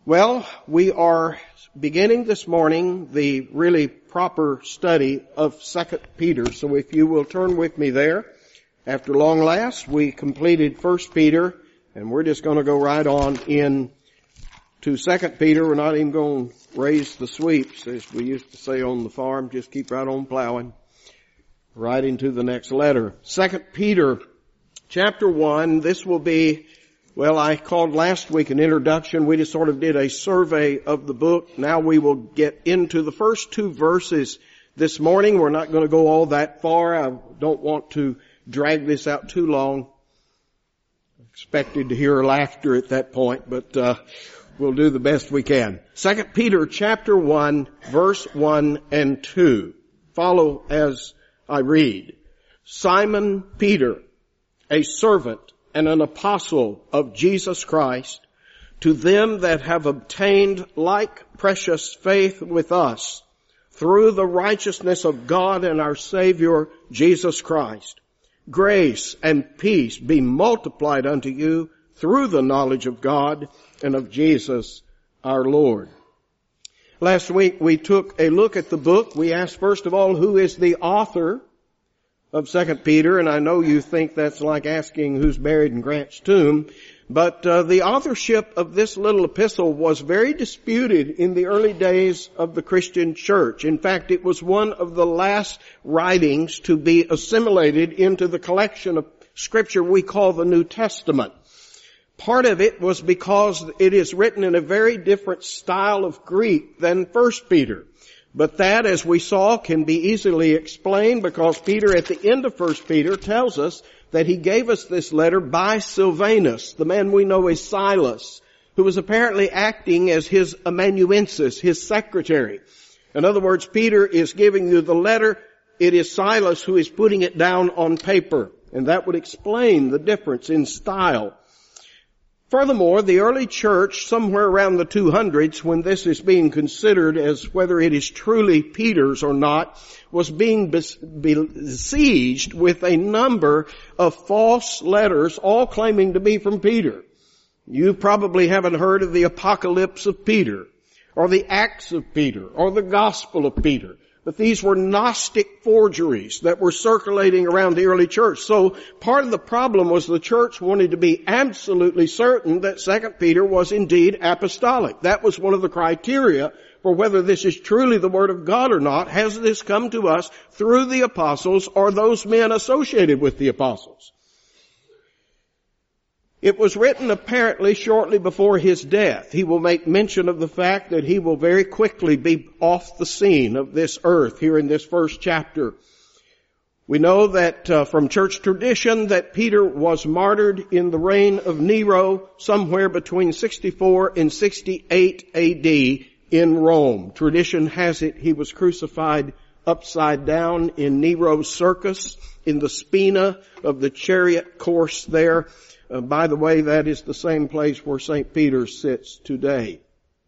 Well, we are beginning this morning the really proper study of 2 Peter. So if you will turn with me there. After long last, we completed 1 Peter, and we're just going to go right on in to 2 Peter. We're not even going to raise the sweeps, as we used to say on the farm. Just keep right on plowing. Right into the next letter. 2 Peter chapter 1. This will be, well, I called last week an introduction. We just sort of did a survey of the book. Now we will get into the first two verses this morning. We're not going to go all that far. I don't want to drag this out too long. Expected to hear laughter at that point, but we'll do the best we can. 2 Peter chapter 1, verse 1 and 2. Follow as I read. Simon Peter, a servant and an apostle of Jesus Christ, to them that have obtained like precious faith with us, through the righteousness of God and our Savior Jesus Christ. Grace and peace be multiplied unto you through the knowledge of God and of Jesus our Lord. Last week we took a look at the book. We asked first of all, who is the author of 2 Peter, and I know you think that's like asking who's buried in Grant's tomb, but the authorship of this little epistle was very disputed in the early days of the Christian church. In fact, it was one of the last writings to be assimilated into the collection of scripture we call the New Testament. Part of it was because it is written in a very different style of Greek than 1 Peter. But that, as we saw, can be easily explained because Peter, at the end of 1 Peter, tells us that he gave us this letter by Silvanus, the man we know as Silas, who was apparently acting as his amanuensis, his secretary. In other words, Peter is giving you the letter. It is Silas who is putting it down on paper. And that would explain the difference in style. Furthermore, the early church, somewhere around the 200s, when this is being considered as whether it is truly Peter's or not, was being besieged with a number of false letters, all claiming to be from Peter. You probably haven't heard of the Apocalypse of Peter, or the Acts of Peter, or the Gospel of Peter. But these were Gnostic forgeries that were circulating around the early church. So part of the problem was the church wanted to be absolutely certain that 2 Peter was indeed apostolic. That was one of the criteria for whether this is truly the Word of God or not. Has this come to us through the apostles or those men associated with the apostles? It was written apparently shortly before his death. He will make mention of the fact that he will very quickly be off the scene of this earth here in this first chapter. We know that from church tradition that Peter was martyred in the reign of Nero somewhere between 64 and 68 AD in Rome. Tradition has it he was crucified upside down in Nero's circus in the spina of the chariot course there. By the way, that is the same place where St. Peter sits today.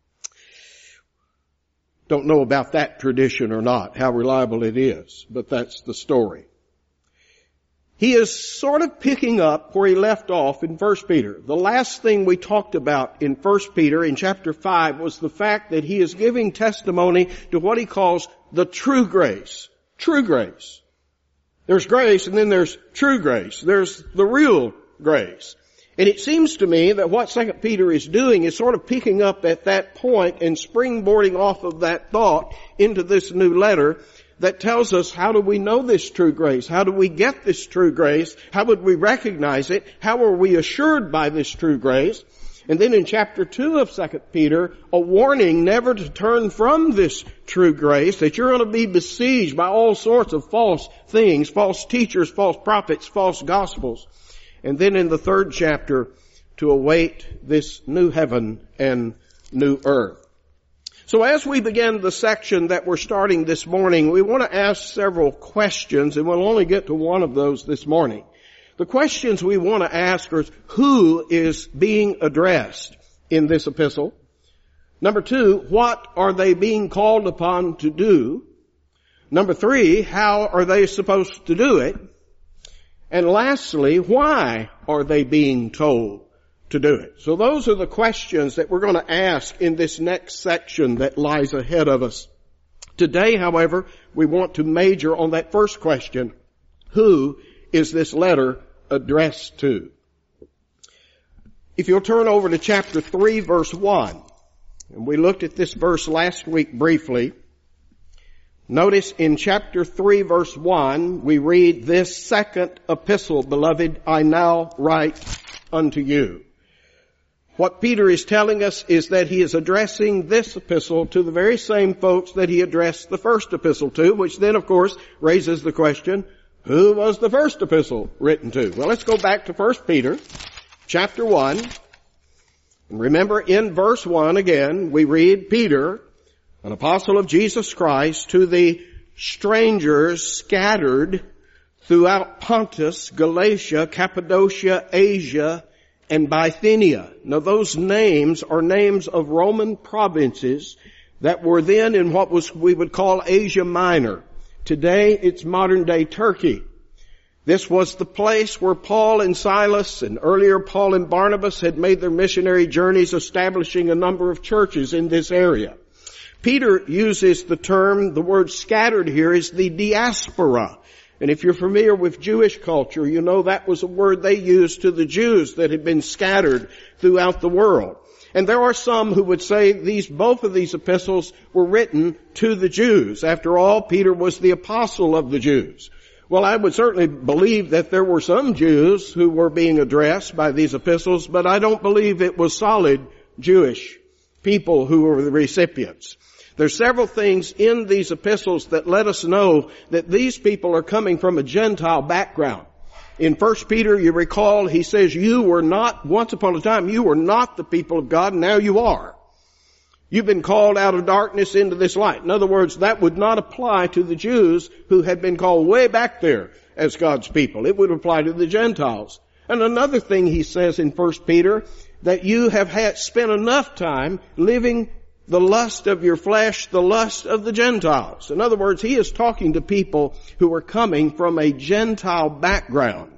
Don't know about that tradition or not, how reliable it is, but that's the story. He is sort of picking up where he left off in 1 Peter. The last thing we talked about in 1 Peter in chapter 5 was the fact that he is giving testimony to what he calls the true grace. True grace. There's grace and then there's true grace. There's the real grace. And it seems to me that what 2 Peter is doing is sort of picking up at that point and springboarding off of that thought into this new letter that tells us how do we know this true grace? How do we get this true grace? How would we recognize it? How are we assured by this true grace? And then in chapter 2 of 2 Peter, a warning never to turn from this true grace, that you're going to be besieged by all sorts of false things, false teachers, false prophets, false gospels. And then in the third chapter, to await this new heaven and new earth. So as we begin the section that we're starting this morning, we want to ask several questions, and we'll only get to one of those this morning. The questions we want to ask are, who is being addressed in this epistle? Number 2, what are they being called upon to do? Number 3, how are they supposed to do it? And lastly, why are they being told to do it? So those are the questions that we're going to ask in this next section that lies ahead of us. Today, however, we want to major on that first question. Who is this letter addressed to? If you'll turn over to chapter 3, verse 1, and we looked at this verse last week briefly. Notice in chapter 3, verse 1, we read, "This second epistle, beloved, I now write unto you." What Peter is telling us is that he is addressing this epistle to the very same folks that he addressed the first epistle to, which then, of course, raises the question, who was the first epistle written to? Well, let's go back to 1 Peter, chapter 1. And remember, in verse 1 again, we read, "Peter, an apostle of Jesus Christ, to the strangers scattered throughout Pontus, Galatia, Cappadocia, Asia, and Bithynia." Now those names are names of Roman provinces that were then in what we would call Asia Minor. Today it's modern day Turkey. This was the place where Paul and Silas and earlier Paul and Barnabas had made their missionary journeys, establishing a number of churches in this area. Peter uses the word scattered here is the diaspora. And if you're familiar with Jewish culture, you know that was a word they used to the Jews that had been scattered throughout the world. And there are some who would say both of these epistles were written to the Jews. After all, Peter was the apostle of the Jews. Well, I would certainly believe that there were some Jews who were being addressed by these epistles, but I don't believe it was solid Jewish people who were the recipients. There's several things in these epistles that let us know that these people are coming from a Gentile background. In 1 Peter, you recall, he says, once upon a time, you were not the people of God, now you are. You've been called out of darkness into this light. In other words, that would not apply to the Jews who had been called way back there as God's people. It would apply to the Gentiles. And another thing he says in 1 Peter, that you have spent enough time living the lust of your flesh, the lust of the Gentiles. In other words, he is talking to people who are coming from a Gentile background,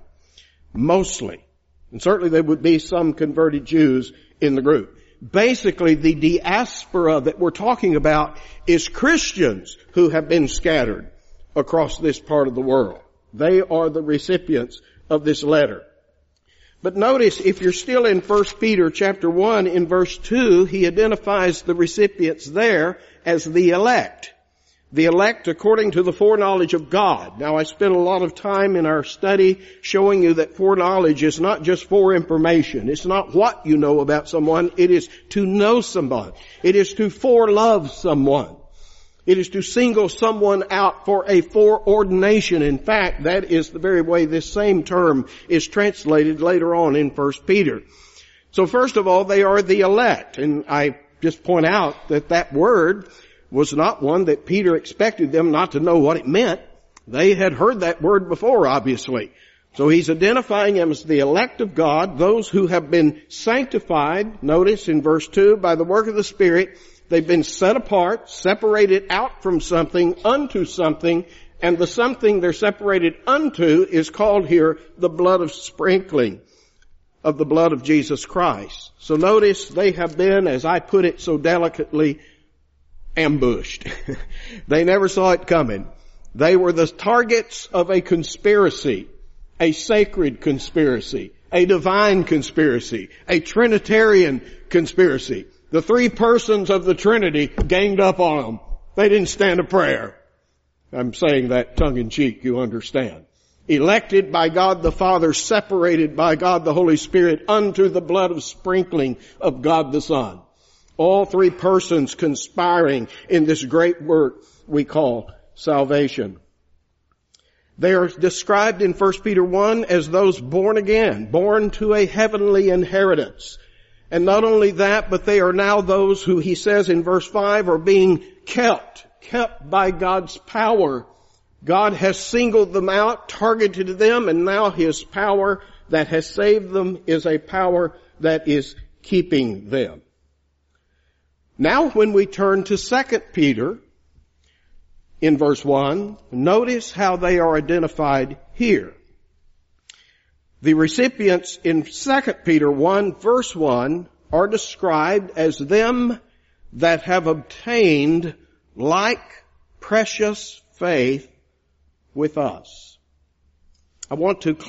mostly. And certainly there would be some converted Jews in the group. Basically, the diaspora that we're talking about is Christians who have been scattered across this part of the world. They are the recipients of this letter. But notice, if you're still in 1 Peter chapter 1, in verse 2, he identifies the recipients there as the elect. The elect according to the foreknowledge of God. Now, I spent a lot of time in our study showing you that foreknowledge is not just for information. It's not what you know about someone. It is to know someone. It is to forelove someone. It is to single someone out for a foreordination. In fact, that is the very way this same term is translated later on in 1 Peter. So first of all, they are the elect. And I just point out that that word was not one that Peter expected them not to know what it meant. They had heard that word before, obviously. So he's identifying them as the elect of God, those who have been sanctified, notice in verse 2, by the work of the Spirit. They've been set apart, separated out from something, unto something, and the something they're separated unto is called here the blood of sprinkling of the blood of Jesus Christ. So notice they have been, as I put it so delicately, ambushed. They never saw it coming. They were the targets of a conspiracy, a sacred conspiracy, a divine conspiracy, a Trinitarian conspiracy. The three persons of the Trinity ganged up on them. They didn't stand a prayer. I'm saying that tongue in cheek, you understand. Elected by God the Father, separated by God the Holy Spirit unto the blood of sprinkling of God the Son. All three persons conspiring in this great work we call salvation. They are described in 1 Peter 1 as those born again, born to a heavenly inheritance. And not only that, but they are now those who, he says in verse 5, are being kept by God's power. God has singled them out, targeted them, and now his power that has saved them is a power that is keeping them. Now when we turn to 2 Peter in verse 1, notice how they are identified here. The recipients in 2 Peter 1 verse 1 are described as them that have obtained like precious faith with us. I want to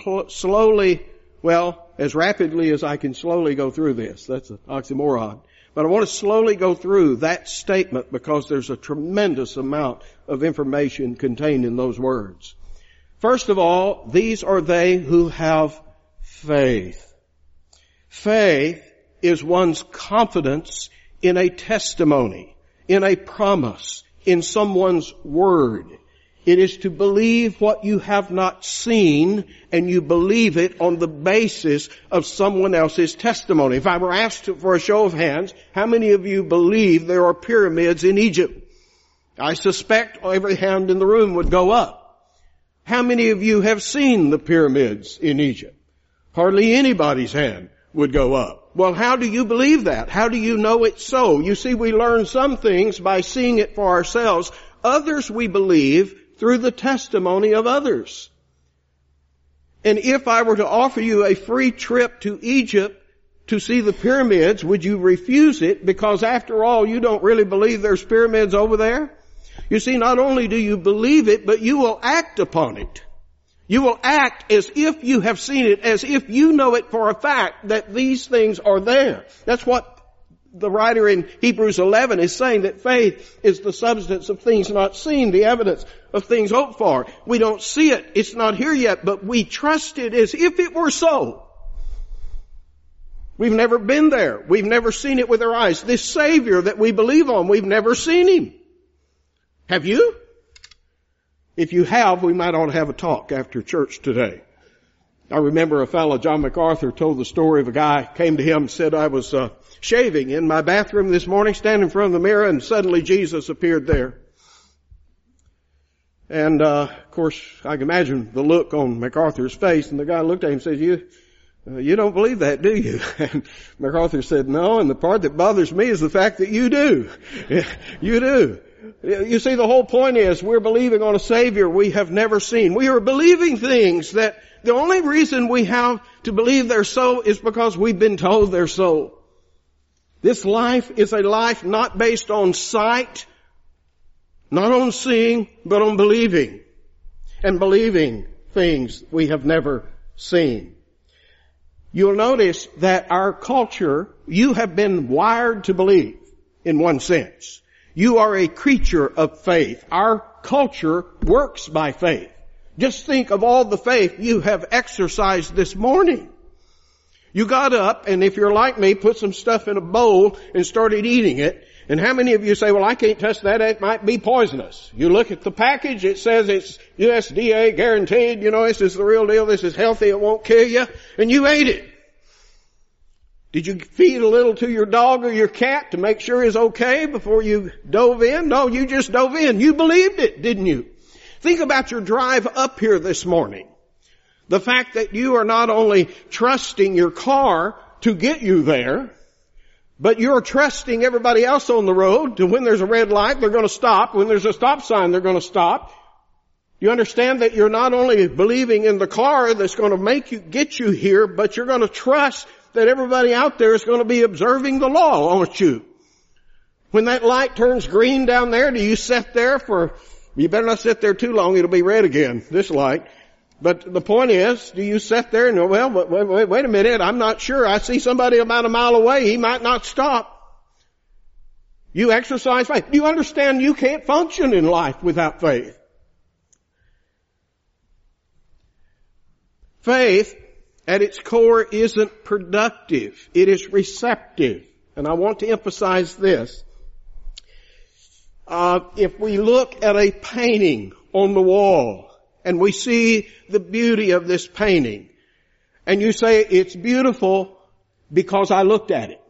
as rapidly as I can slowly go through this. That's an oxymoron. But I want to slowly go through that statement because there's a tremendous amount of information contained in those words. First of all, these are they who have faith. Faith is one's confidence in a testimony, in a promise, in someone's word. It is to believe what you have not seen, and you believe it on the basis of someone else's testimony. If I were asked for a show of hands, how many of you believe there are pyramids in Egypt? I suspect every hand in the room would go up. How many of you have seen the pyramids in Egypt? Hardly anybody's hand would go up. Well, how do you believe that? How do you know it's so? You see, we learn some things by seeing it for ourselves. Others we believe through the testimony of others. And if I were to offer you a free trip to Egypt to see the pyramids, would you refuse it? Because after all, you don't really believe there's pyramids over there. You see, not only do you believe it, but you will act upon it. You will act as if you have seen it, as if you know it for a fact that these things are there. That's what the writer in Hebrews 11 is saying, that faith is the substance of things not seen, the evidence of things hoped for. We don't see it. It's not here yet, but we trust it as if it were so. We've never been there. We've never seen it with our eyes. This Savior that we believe on, we've never seen Him. Have you? If you have, we might ought to have a talk after church today. I remember a fellow, John MacArthur, told the story of a guy came to him and said, I was shaving in my bathroom this morning, standing in front of the mirror, and suddenly Jesus appeared there. And of course, I can imagine the look on MacArthur's face, and the guy looked at him and said, you don't believe that, do you? And MacArthur said, no, and the part that bothers me is the fact that you do. You do. You see, the whole point is we're believing on a Savior we have never seen. We are believing things that the only reason we have to believe they're so is because we've been told they're so. This life is a life not based on sight, not on seeing, but on believing. And believing things we have never seen. You'll notice that our culture, you have been wired to believe in one sense. You are a creature of faith. Our culture works by faith. Just think of all the faith you have exercised this morning. You got up, and if you're like me, put some stuff in a bowl and started eating it. And how many of you say, well, I can't touch that, it might be poisonous? You look at the package, it says it's USDA guaranteed, this is the real deal, this is healthy, it won't kill you, and you ate it. Did you feed a little to your dog or your cat to make sure it's okay before you dove in? No, you just dove in. You believed it, didn't you? Think about your drive up here this morning. The fact that you are not only trusting your car to get you there, but you're trusting everybody else on the road to when there's a red light, they're going to stop. When there's a stop sign, they're going to stop. You understand that you're not only believing in the car that's going to get you here, but you're going to trust that everybody out there is going to be observing the law, aren't you? When that light turns green down there, do you sit there you better not sit there too long, it'll be red again, this light. But the point is, do you sit there and go, well, wait a minute, I'm not sure, I see somebody about a mile away, he might not stop. You exercise faith. Do you understand you can't function in life without faith? Faith, at its core, isn't productive. It is receptive. And I want to emphasize this. If we look at a painting on the wall and we see the beauty of this painting and you say it's beautiful because I looked at it.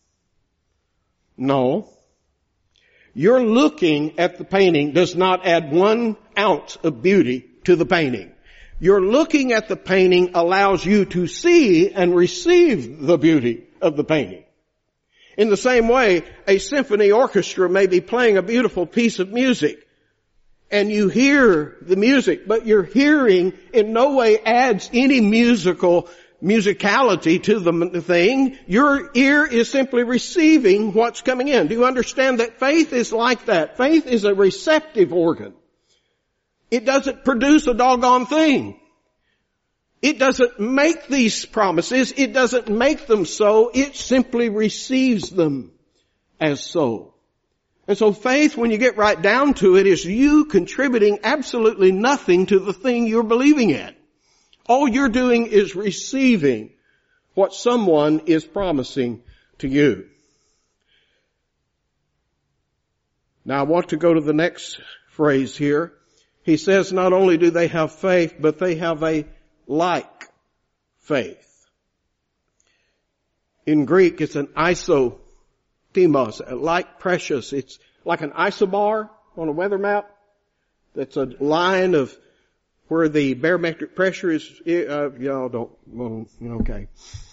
No. Your looking at the painting does not add 1 ounce of beauty to the painting. Your looking at the painting allows you to see and receive the beauty of the painting. In the same way, a symphony orchestra may be playing a beautiful piece of music, and you hear the music, but your hearing in no way adds any musicality to the thing. Your ear is simply receiving what's coming in. Do you understand that faith is like that? Faith is a receptive organ. It doesn't produce a doggone thing. It doesn't make these promises. It doesn't make them so. It simply receives them as so. And so faith, when you get right down to it, is you contributing absolutely nothing to the thing you're believing in. All you're doing is receiving what someone is promising to you. Now I want to go to the next phrase here. He says not only do they have faith, but they have a like faith. In Greek, it's an isotimos, like precious. It's like an isobar on a weather map. That's a line of where the barometric pressure is, y'all don't, okay.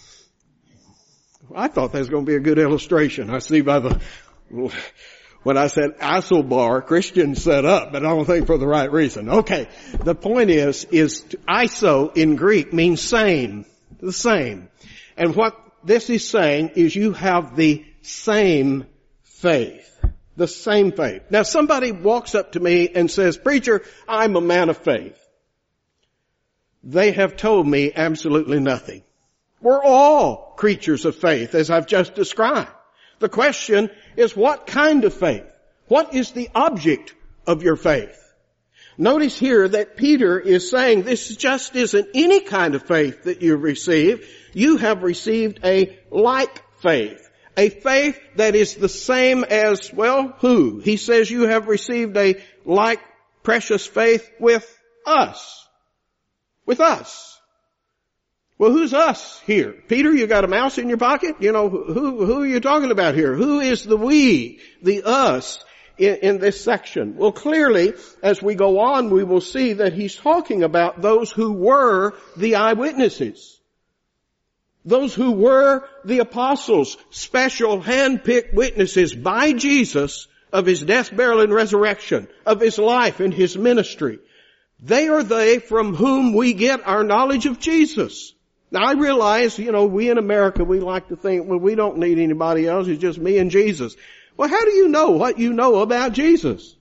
I thought that was going to be a good illustration. I see by when I said isobar, Christian set up, but I don't think for the right reason. Okay. The point is iso in Greek means same, the same. And what this is saying is you have the same faith. The same faith. Now somebody walks up to me and says, "Preacher, I'm a man of faith." They have told me absolutely nothing. We're all creatures of faith, as I've just described. The question is, what kind of faith? What is the object of your faith? Notice here that Peter is saying this just isn't any kind of faith that you receive. You have received a like faith. A faith that is the same as, well, who? He says you have received a like precious faith with us. With us. Well, who's us here? Peter, you got a mouse in your pocket? You know, who are you talking about here? Who is the we, the us in this section? Well, clearly, as we go on, we will see that he's talking about those who were the eyewitnesses. Those who were the apostles, special hand-picked witnesses by Jesus of his death, burial, and resurrection, of his life and his ministry. They are they from whom we get our knowledge of Jesus. Now I realize, we in America, we like to think, well, we don't need anybody else, it's just me and Jesus. Well, how do you know what you know about Jesus?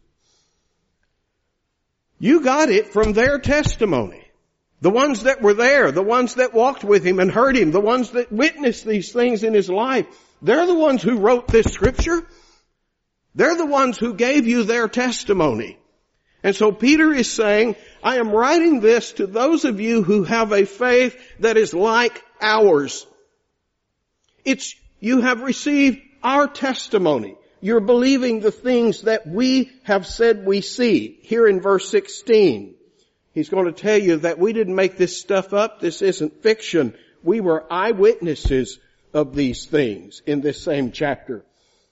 You got it from their testimony. The ones that were there, the ones that walked with him and heard him, the ones that witnessed these things in his life, they're the ones who wrote this scripture. They're the ones who gave you their testimony. And so Peter is saying, I am writing this to those of you who have a faith that is like ours. You have received our testimony. You're believing the things that we have said we see. Here in verse 16, he's going to tell you that we didn't make this stuff up. This isn't fiction. We were eyewitnesses of these things in this same chapter.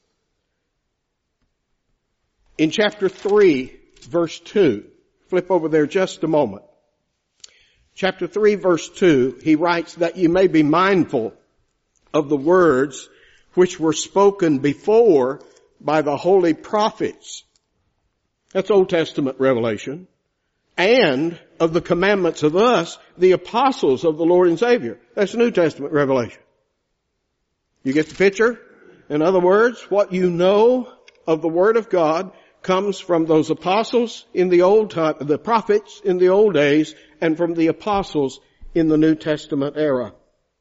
In chapter 3, verse 2. Flip over there just a moment. Chapter 3, verse 2, he writes that you may be mindful of the words which were spoken before by the holy prophets. That's Old Testament revelation. And of the commandments of us, the apostles of the Lord and Savior. That's New Testament revelation. You get the picture? In other words, what you know of the Word of God comes from those apostles in the old time, the prophets in the old days, and from the apostles in the New Testament era.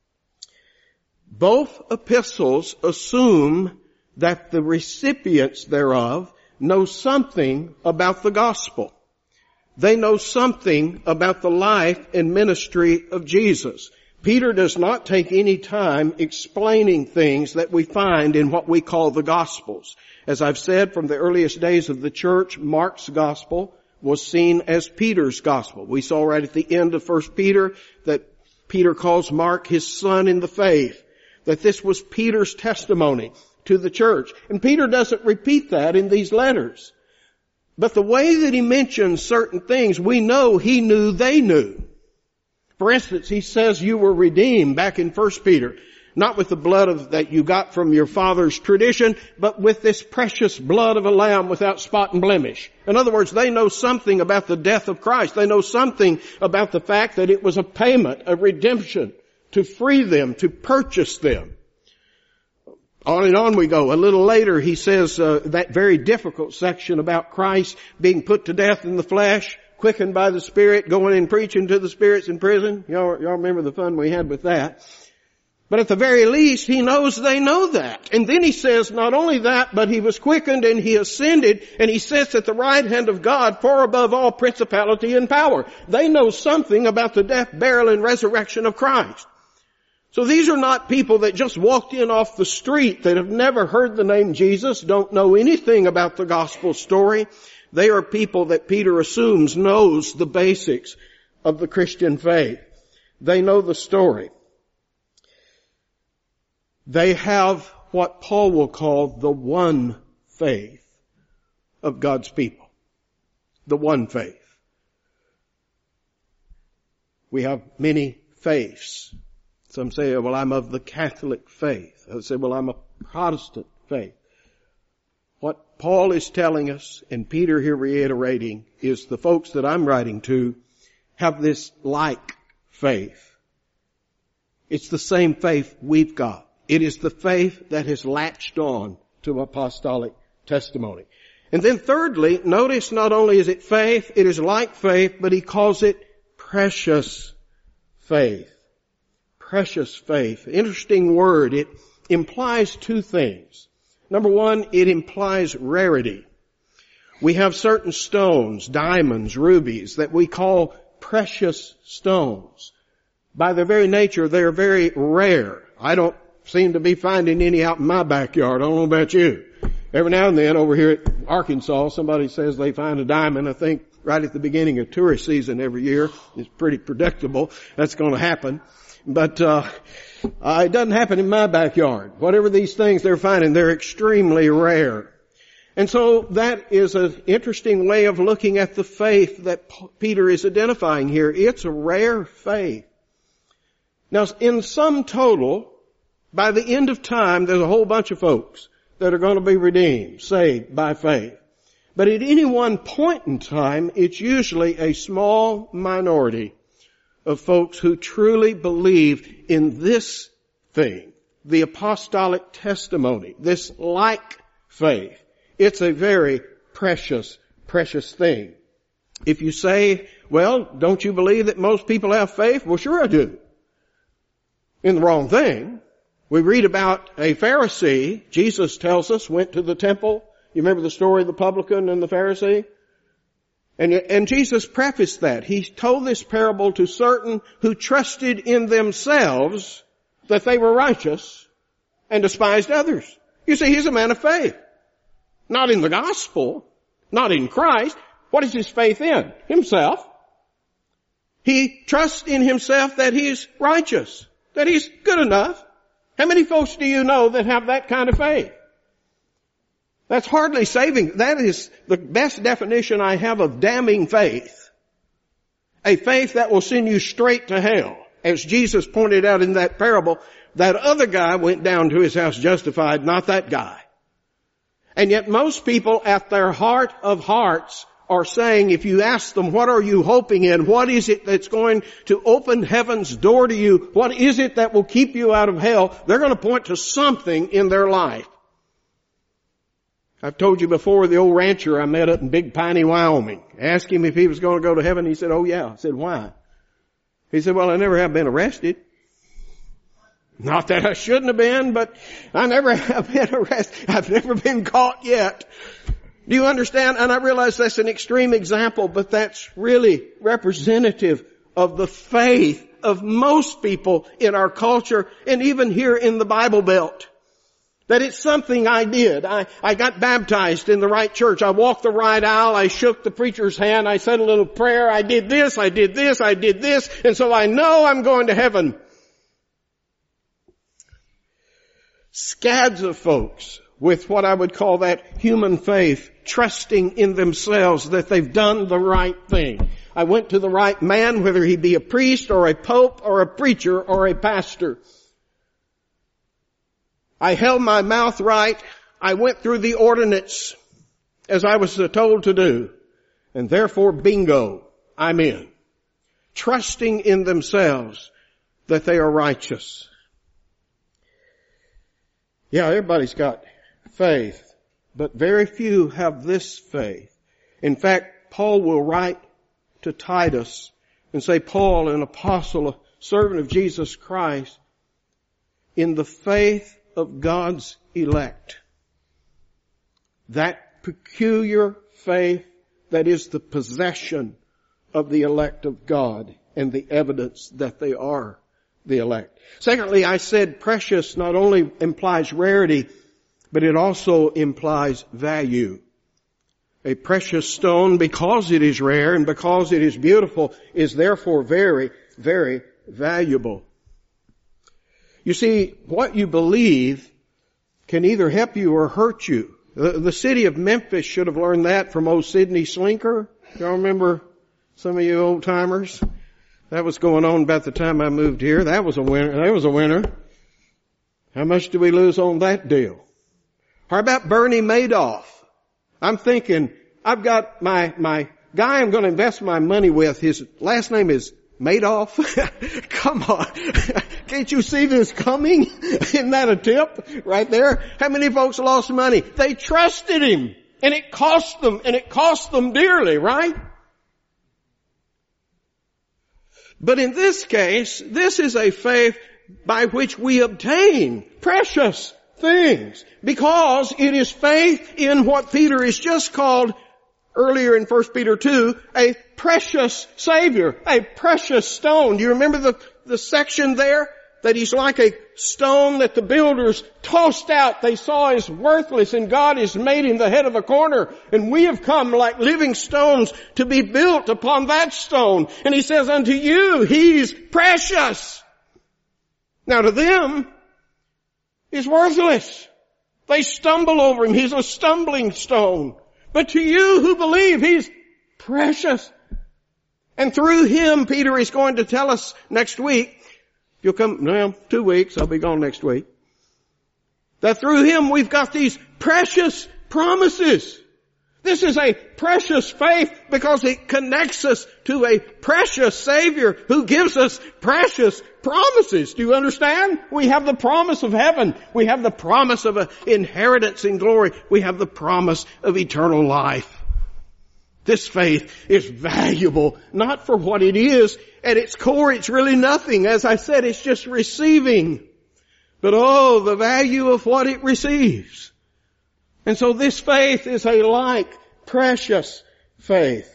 Both epistles assume that the recipients thereof know something about the gospel. They know something about the life and ministry of Jesus. Peter does not take any time explaining things that we find in what we call the Gospels. As I've said, from the earliest days of the church, Mark's Gospel was seen as Peter's Gospel. We saw right at the end of 1 Peter that Peter calls Mark his son in the faith, that this was Peter's testimony to the church. And Peter doesn't repeat that in these letters. But the way that he mentions certain things, we know he knew they knew. For instance, he says you were redeemed back in 1 Peter. not with the blood that you got from your father's tradition, but with this precious blood of a lamb without spot and blemish. In other words, they know something about the death of Christ. They know something about the fact that it was a payment, a redemption, to free them, to purchase them. On and on we go. A little later he says that very difficult section about Christ being put to death in the flesh, quickened by the Spirit, going and preaching to the spirits in prison. Y'all remember the fun we had with that. But at the very least, he knows they know that. And then he says not only that, but he was quickened and he ascended and he sits at the right hand of God far above all principality and power. They know something about the death, burial, and resurrection of Christ. So these are not people that just walked in off the street, that have never heard the name Jesus, don't know anything about the gospel story. They are people that Peter assumes knows the basics of the Christian faith. They know the story. They have what Paul will call the one faith of God's people. The one faith. We have many faiths. Some say, well, I'm of the Catholic faith. Others say, well, I'm a Protestant faith. What Paul is telling us, and Peter here reiterating, is the folks that I'm writing to have this like faith. It's the same faith we've got. It is the faith that has latched on to apostolic testimony. And then thirdly, notice not only is it faith, it is like faith, but he calls it precious faith. Precious faith. Interesting word. It implies two things. Number one, it implies rarity. We have certain stones, diamonds, rubies, that we call precious stones. By their very nature, they are very rare. I don't seem to be finding any out in my backyard. I don't know about you. Every now and then over here at Arkansas, somebody says they find a diamond. I think right at the beginning of tourist season every year. It's pretty predictable. That's going to happen. But it doesn't happen in my backyard. Whatever these things they're finding, they're extremely rare. And so that is an interesting way of looking at the faith that Peter is identifying here. It's a rare faith. Now, in sum total, by the end of time, there's a whole bunch of folks that are going to be redeemed, saved by faith. But at any one point in time, it's usually a small minority of folks who truly believe in this thing, the apostolic testimony, this like faith. It's a very precious, precious thing. If you say, well, don't you believe that most people have faith? Well, sure I do. In the wrong thing. We read about a Pharisee, Jesus tells us, went to the temple. You remember the story of the publican and the Pharisee? And Jesus prefaced that. He told this parable to certain who trusted in themselves that they were righteous and despised others. You see, he's a man of faith. Not in the gospel, not in Christ. What is his faith in? Himself. He trusts in himself that he's righteous, that he's good enough. How many folks do you know that have that kind of faith? That's hardly saving. That is the best definition I have of damning faith. A faith that will send you straight to hell. As Jesus pointed out in that parable, that other guy went down to his house justified, not that guy. And yet most people at their heart of hearts are saying, if you ask them, what are you hoping in? What is it that's going to open heaven's door to you? What is it that will keep you out of hell? They're going to point to something in their life. I've told you before, the old rancher I met up in Big Piney, Wyoming. I asked him if he was going to go to heaven. He said, oh yeah. I said, why? He said, well, I never have been arrested. Not that I shouldn't have been, but I never have been arrested. I've never been caught yet. Do you understand? And I realize that's an extreme example, but that's really representative of the faith of most people in our culture and even here in the Bible Belt. That it's something I did. I got baptized in the right church. I walked the right aisle. I shook the preacher's hand. I said a little prayer. I did this. I did this. I did this. And so I know I'm going to heaven. Scads of folks with what I would call that human faith, trusting in themselves that they've done the right thing. I went to the right man, whether he be a priest or a pope or a preacher or a pastor. I held my mouth right. I went through the ordinance as I was told to do. And therefore, bingo, I'm in. Trusting in themselves that they are righteous. Yeah, everybody's got faith, but very few have this faith. In fact, Paul will write to Titus and say, Paul, an apostle, a servant of Jesus Christ, in the faith of God's elect. That peculiar faith that is the possession of the elect of God and the evidence that they are the elect. Secondly, I said precious not only implies rarity, but it also implies value. A precious stone, because it is rare and because it is beautiful, is therefore very, very valuable. You see, what you believe can either help you or hurt you. The city of Memphis should have learned that from old Sidney Slinker. Y'all remember, some of you old timers? That was going on about the time I moved here. That was a winner. How much do we lose on that deal? How about Bernie Madoff? I'm thinking, I've got my guy I'm going to invest my money with, his last name is Madoff. Come on. Can't you see this coming? Isn't that a tip right there? How many folks lost money? They trusted him, and it cost them dearly, right? But in this case, this is a faith by which we obtain precious things, because it is faith in what Peter has just called earlier in 1 Peter 2, a precious Savior, a precious stone. Do you remember the section there? That he's like a stone that the builders tossed out. They saw as worthless, and God has made him the head of a corner. And we have come like living stones to be built upon that stone. And he says, unto you, he's precious. Now to them, he's worthless. They stumble over him. He's a stumbling stone. But to you who believe, he's precious. And through him, Peter is going to tell us next week, if you'll come, 2 weeks, I'll be gone next week, that through him we've got these precious promises. This is a precious faith because it connects us to a precious Savior who gives us precious promises. Do you understand? We have the promise of heaven. We have the promise of an inheritance in glory. We have the promise of eternal life. This faith is valuable, not for what it is. At its core, it's really nothing. As I said, it's just receiving. But oh, the value of what it receives. And so this faith is a like precious faith.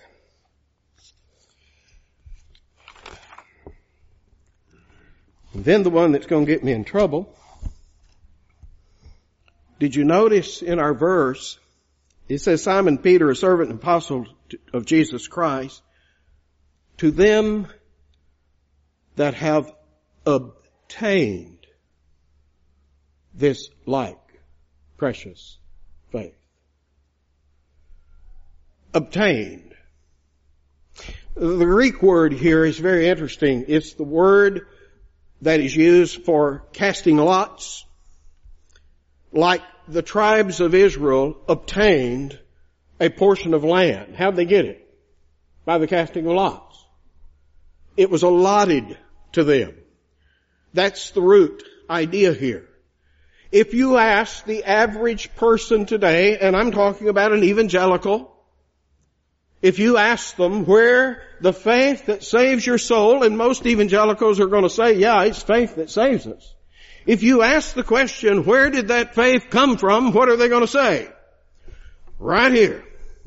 And then the one that's going to get me in trouble. Did you notice in our verse, it says, Simon Peter, a servant and apostle of Jesus Christ, to them that have obtained this like precious faith. Obtained. The Greek word here is very interesting. It's the word that is used for casting lots. Like the tribes of Israel obtained a portion of land. How'd they get it? By the casting of lots. It was allotted to them. That's the root idea here. If you ask the average person today, and I'm talking about an evangelical, if you ask them where the faith that saves your soul, and most evangelicals are going to say, yeah, it's faith that saves us. If you ask the question, where did that faith come from, what are they going to say? Right here.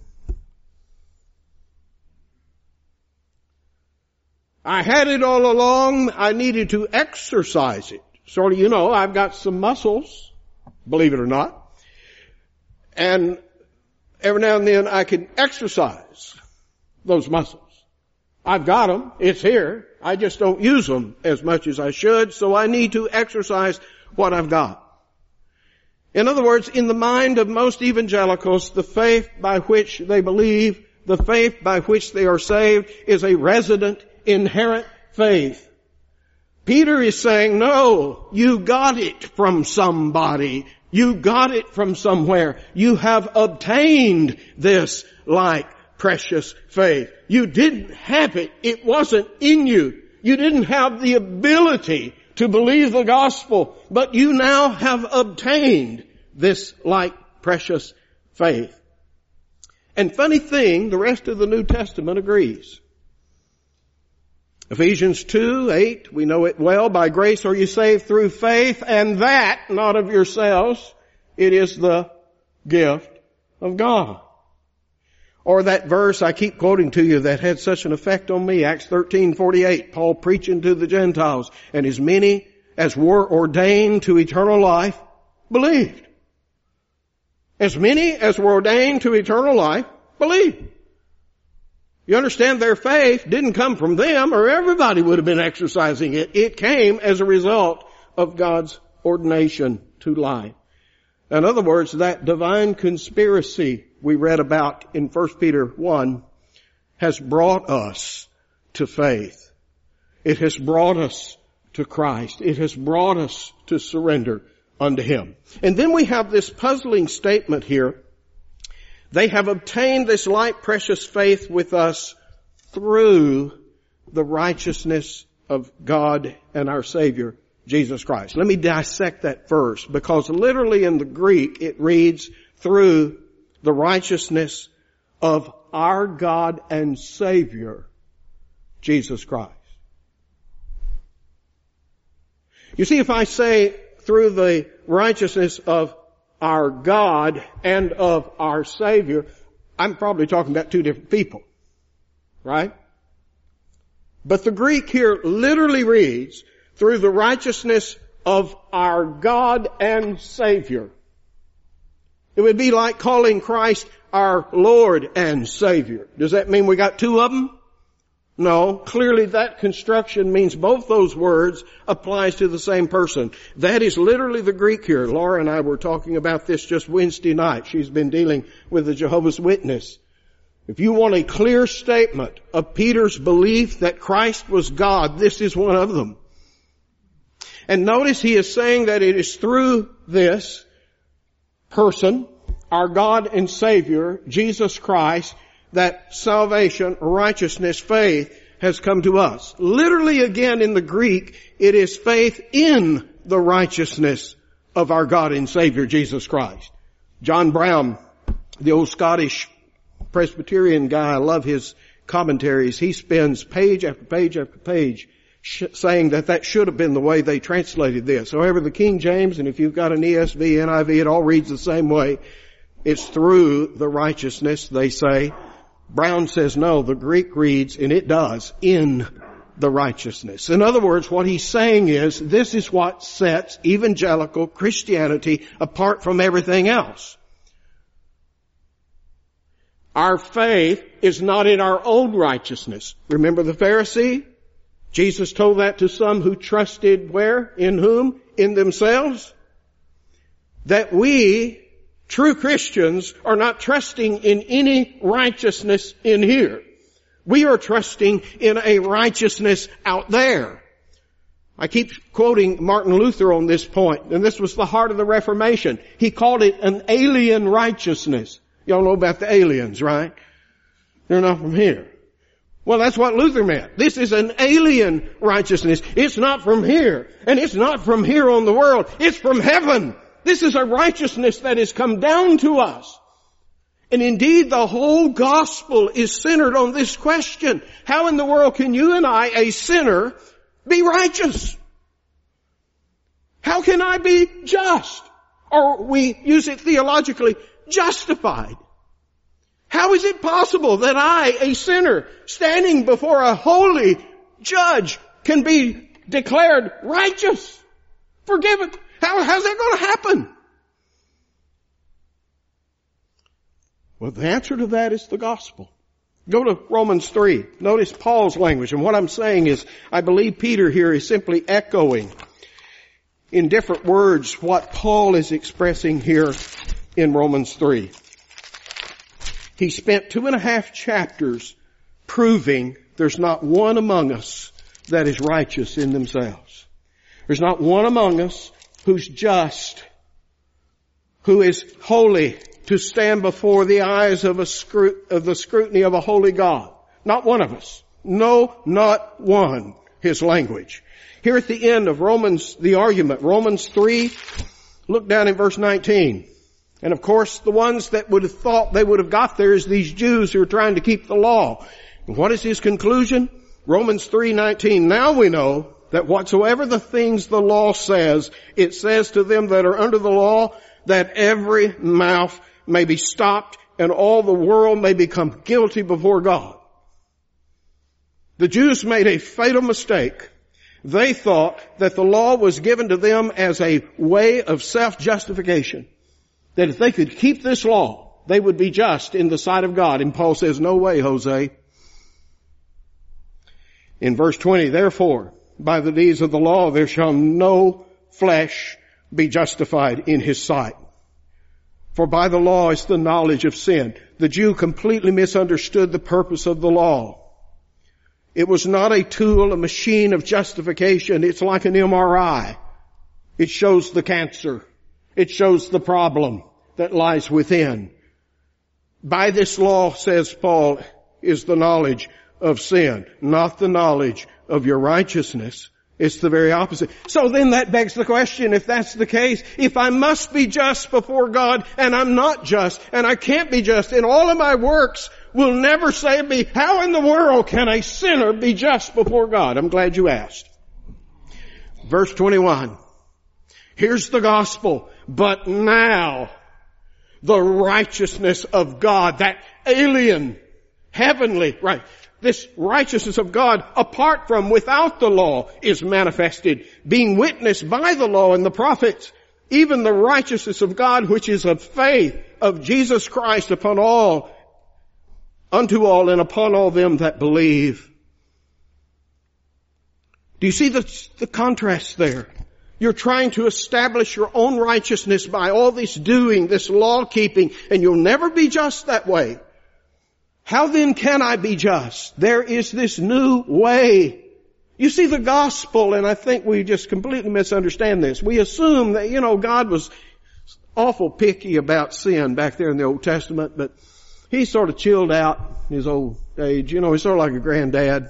I had it all along. I needed to exercise it. Sort of, I've got some muscles, believe it or not. And every now and then I can exercise those muscles. I've got them. It's here. I just don't use them as much as I should, so I need to exercise what I've got. In other words, in the mind of most evangelicals, the faith by which they believe, the faith by which they are saved, is a resident, inherent faith Peter is saying, no, you got it from somebody. You got it from somewhere. You have obtained this like precious faith. You didn't have it. It wasn't in you. You didn't have the ability to believe the gospel, but you now have obtained this like precious faith. And funny thing, the rest of the New Testament agrees. Ephesians 2:8, we know it well. By grace are you saved through faith, and that not of yourselves. It is the gift of God. Or that verse I keep quoting to you that had such an effect on me, Acts 13:48, Paul preaching to the Gentiles, and as many as were ordained to eternal life believed. As many as were ordained to eternal life believed. You understand, their faith didn't come from them, or everybody would have been exercising it. It came as a result of God's ordination to life. In other words, that divine conspiracy we read about in 1 Peter 1 has brought us to faith. It has brought us to Christ. It has brought us to surrender unto Him. And then we have this puzzling statement here. They have obtained this light precious faith with us through the righteousness of God and our Savior, Jesus Christ. Let me dissect that first, because literally in the Greek it reads through the righteousness of our God and Savior, Jesus Christ. You see, if I say through the righteousness of our God and of our Savior, I'm probably talking about two different people. Right? But the Greek here literally reads, through the righteousness of our God and Savior. It would be like calling Christ our Lord and Savior. Does that mean we got two of them? No, clearly that construction means both those words applies to the same person. That is literally the Greek here. Laura and I were talking about this just Wednesday night. She's been dealing with the Jehovah's Witness. If you want a clear statement of Peter's belief that Christ was God, this is one of them. And notice he is saying that it is through this person, our God and Savior, Jesus Christ, that salvation, righteousness, faith has come to us. Literally again in the Greek, it is faith in the righteousness of our God and Savior, Jesus Christ. John Brown, the old Scottish Presbyterian guy, I love his commentaries. He spends page after page after page saying that should have been the way they translated this. However, the King James, and if you've got an ESV, NIV, it all reads the same way. It's through the righteousness, they say. Brown says no, the Greek reads, and it does, in the righteousness. In other words, what he's saying is, this is what sets evangelical Christianity apart from everything else. Our faith is not in our own righteousness. Remember the Pharisee? Jesus told that to some who trusted where? In whom? In themselves? That we, true Christians, are not trusting in any righteousness in here. We are trusting in a righteousness out there. I keep quoting Martin Luther on this point, and this was the heart of the Reformation. He called it an alien righteousness. Y'all know about the aliens, right? They're not from here. Well, that's what Luther meant. This is an alien righteousness. It's not from here, and it's not from here on the world. It's from heaven. This is a righteousness that has come down to us. And indeed, the whole gospel is centered on this question. How in the world can you and I, a sinner, be righteous? How can I be just? Or we use it theologically, justified. How is it possible that I, a sinner, standing before a holy judge, can be declared righteous, forgiven? How's that going to happen? Well, the answer to that is the gospel. Go to Romans 3. Notice Paul's language. And what I'm saying is, I believe Peter here is simply echoing in different words what Paul is expressing here in Romans 3. He spent 2.5 chapters proving there's not one among us that is righteous in themselves. There's not one among us who's just, who is holy to stand before the eyes of the scrutiny of a holy God. Not one of us. No, not one. His language. Here at the end of the argument, Romans 3, look down in verse 19. And of course, the ones that would have thought they would have got there is these Jews who are trying to keep the law. And what is his conclusion? Romans 3:19. Now we know that whatsoever the things the law says, it says to them that are under the law, that every mouth may be stopped and all the world may become guilty before God. The Jews made a fatal mistake. They thought that the law was given to them as a way of self-justification. That if they could keep this law, they would be just in the sight of God. And Paul says, no way, Jose. In verse 20, therefore, by the deeds of the law, there shall no flesh be justified in his sight. For by the law is the knowledge of sin. The Jew completely misunderstood the purpose of the law. It was not a tool, a machine of justification. It's like an MRI. It shows the cancer. It shows the problem that lies within. By this law, says Paul, is the knowledge of sin, not the knowledge of your righteousness. It's the very opposite. So then that begs the question, if that's the case, if I must be just before God and I'm not just and I can't be just and all of my works will never save me, how in the world can a sinner be just before God? I'm glad you asked. Verse 21. Here's the gospel. But now the righteousness of God, that alien, heavenly, right, this righteousness of God apart from, without the law, is manifested, being witnessed by the law and the prophets, even the righteousness of God which is of faith of Jesus Christ upon all, unto all and upon all them that believe. Do you see the contrast there? You're trying to establish your own righteousness by all this doing, this law keeping, and you'll never be just that way. How then can I be just? There is this new way. You see the gospel, and I think we just completely misunderstand this. We assume that, God was awful picky about sin back there in the Old Testament, but he sort of chilled out in his old age. He's sort of like a granddad.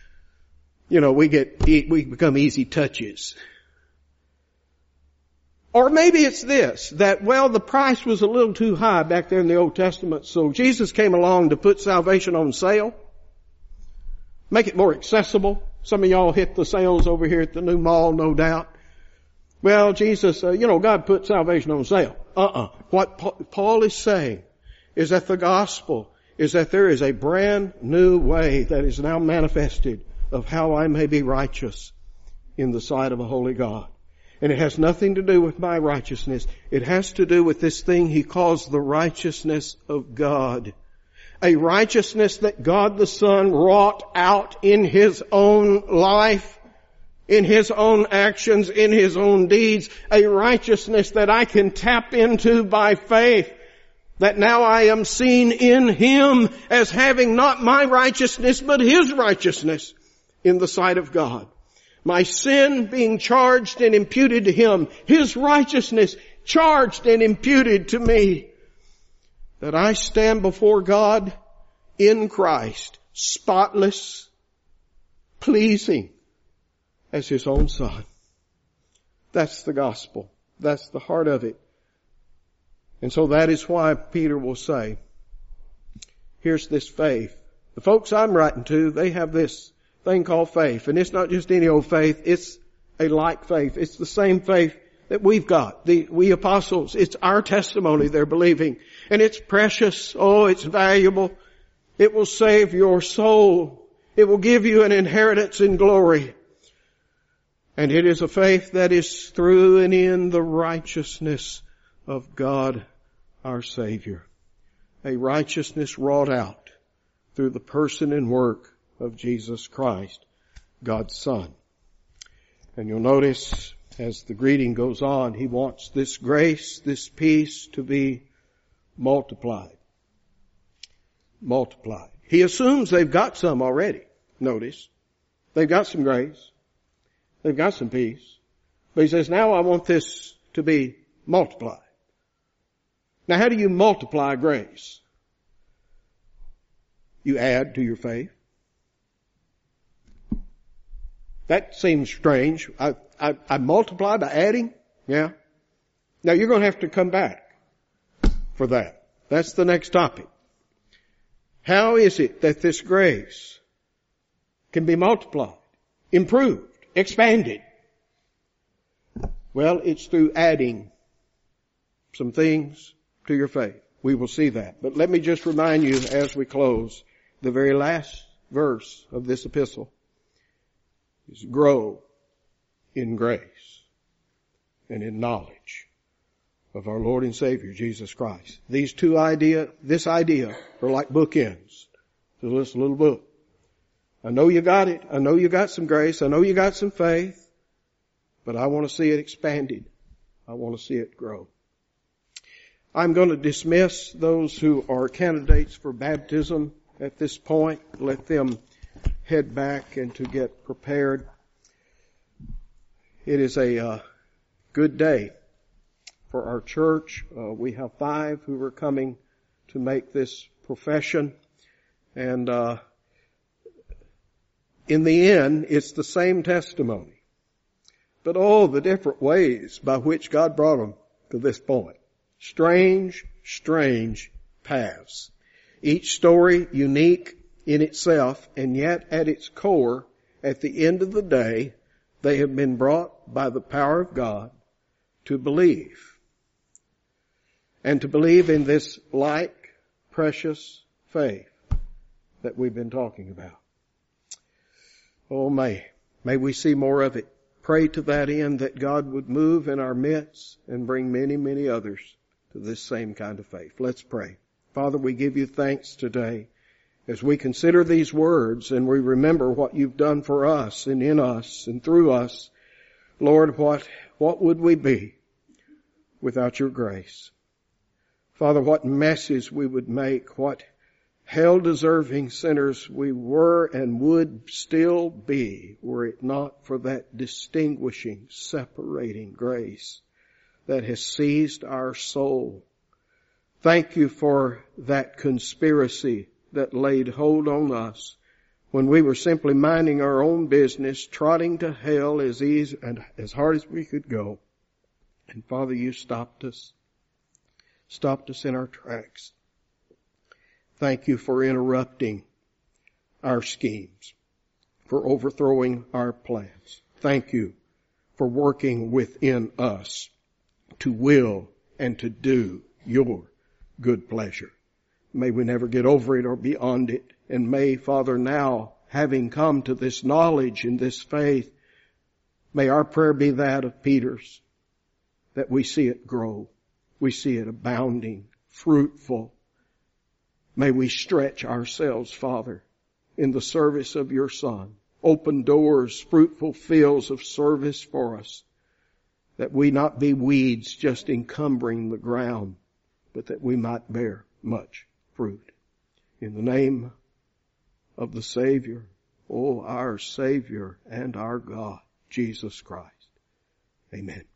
We become easy touches. Or maybe it's this, that, the price was a little too high back there in the Old Testament, so Jesus came along to put salvation on sale, make it more accessible. Some of y'all hit the sales over here at the new mall, no doubt. Well, Jesus, God put salvation on sale. What Paul is saying is that the gospel is that there is a brand new way that is now manifested of how I may be righteous in the sight of a holy God. And it has nothing to do with my righteousness. It has to do with this thing he calls the righteousness of God. A righteousness that God the Son wrought out in His own life, in His own actions, in His own deeds. A righteousness that I can tap into by faith. That now I am seen in Him as having not my righteousness, but His righteousness in the sight of God. My sin being charged and imputed to Him. His righteousness charged and imputed to me. That I stand before God in Christ, spotless, pleasing as His own Son. That's the gospel. That's the heart of it. And so that is why Peter will say, here's this faith. The folks I'm writing to, they have this thing called faith. And it's not just any old faith. It's a like faith. It's the same faith that we've got. We apostles. It's our testimony they're believing. And it's precious. Oh, it's valuable. It will save your soul. It will give you an inheritance in glory. And it is a faith that is through and in the righteousness of God our Savior. A righteousness wrought out through the person and work of Jesus Christ, God's Son. And you'll notice as the greeting goes on, he wants this grace, this peace to be multiplied. Multiplied. He assumes they've got some already. Notice. They've got some grace. They've got some peace. But he says, now I want this to be multiplied. Now how do you multiply grace? You add to your faith. That seems strange. I multiply by adding? Yeah. Now you're going to have to come back for that. That's the next topic. How is it that this grace can be multiplied, improved, expanded? Well, it's through adding some things to your faith. We will see that. But let me just remind you as we close, the very last verse of this epistle is grow in grace and in knowledge of our Lord and Savior, Jesus Christ. This idea are like bookends to this little book. I know you got it. I know you got some grace. I know you got some faith. But I want to see it expanded. I want to see it grow. I'm going to dismiss those who are candidates for baptism at this point. Let them head back and to get prepared. It is a good day for our church. We have 5 who are coming to make this profession. And in the end, it's the same testimony. But all the different ways by which God brought them to this point. Strange, strange paths. Each story unique in itself, and yet at its core, at the end of the day, they have been brought by the power of God to believe. And to believe in this like, precious faith that we've been talking about. Oh, may we see more of it. Pray to that end that God would move in our midst and bring many, many others to this same kind of faith. Let's pray. Father, we give you thanks today as we consider these words and we remember what you've done for us and in us and through us. Lord, what would we be without your grace? Father, what messes we would make, what hell-deserving sinners we were and would still be were it not for that distinguishing, separating grace that has seized our soul. Thank you for that conspiracy that laid hold on us when we were simply minding our own business, trotting to hell as easy and as hard as we could go. And Father, you stopped us in our tracks. Thank you for interrupting our schemes, for overthrowing our plans. Thank you for working within us to will and to do your good pleasure. May we never get over it or beyond it. And may, Father, now, having come to this knowledge and this faith, may our prayer be that of Peter's, that we see it grow. We see it abounding, fruitful. May we stretch ourselves, Father, in the service of your Son. Open doors, fruitful fields of service for us, that we not be weeds just encumbering the ground, but that we might bear much fruit. In the name of the Savior, our Savior and our God, Jesus Christ. Amen.